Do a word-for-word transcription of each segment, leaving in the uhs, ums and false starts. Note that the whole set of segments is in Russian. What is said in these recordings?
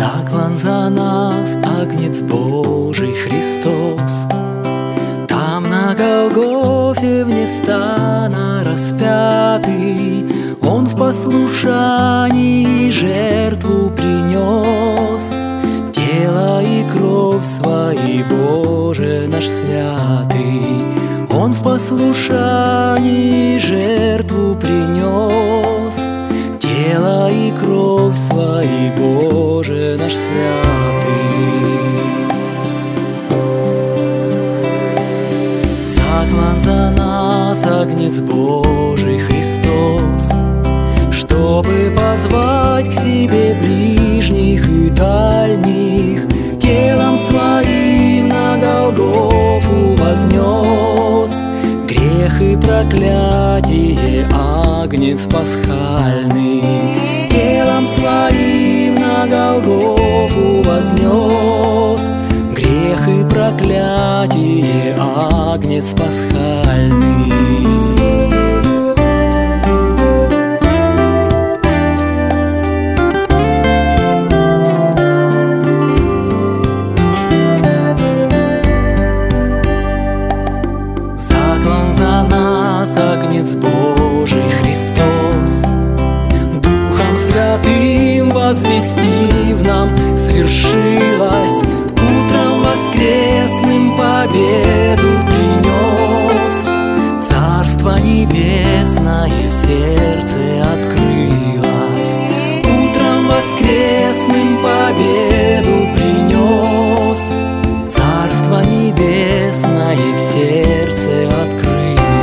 Заклан за нас, Агнец Божий Христос. Там на Голгофе вне стана распятый, Он в послушании жертву принес. Тело и кровь свои, Боже наш святый, Он в послушании жертву принес. Тело и кровь свои, Боже наш святый. Заклан за нас, Агнец Божий Христос, чтобы позвать к себе ближних и дальних. Телом своим на Голгофу вознес грех и проклятие, Агнец пасхальный. Телом своим на Голгофу вознес грех и проклятие, Агнец пасхальный. Агнец Божий Христос, Духом Святым возвестив нам, свершилось, утром воскресным победу принес. Царство небесное в сердце открылось, утром воскресным победу принес. Царство небесное в сердце открылось.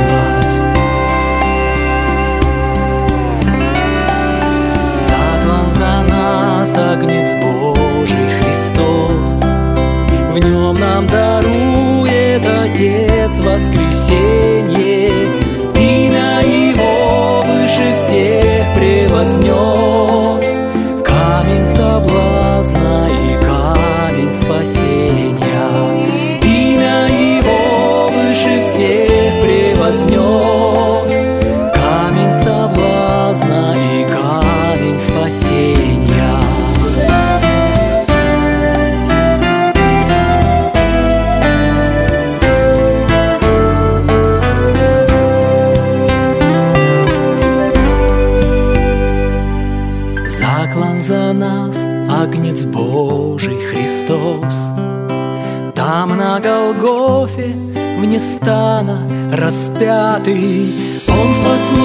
Агнец Божий Христос, в Нем нам дарует Отец воскресенье. Имя Его выше всех превознес. Камень соблазна и камень спасения. Имя Его выше всех превознес. Камень соблазна и камень спасения. Заклан за нас, Агнец Божий Христос. Там на Голгофе вне стана распятый, Он в послушании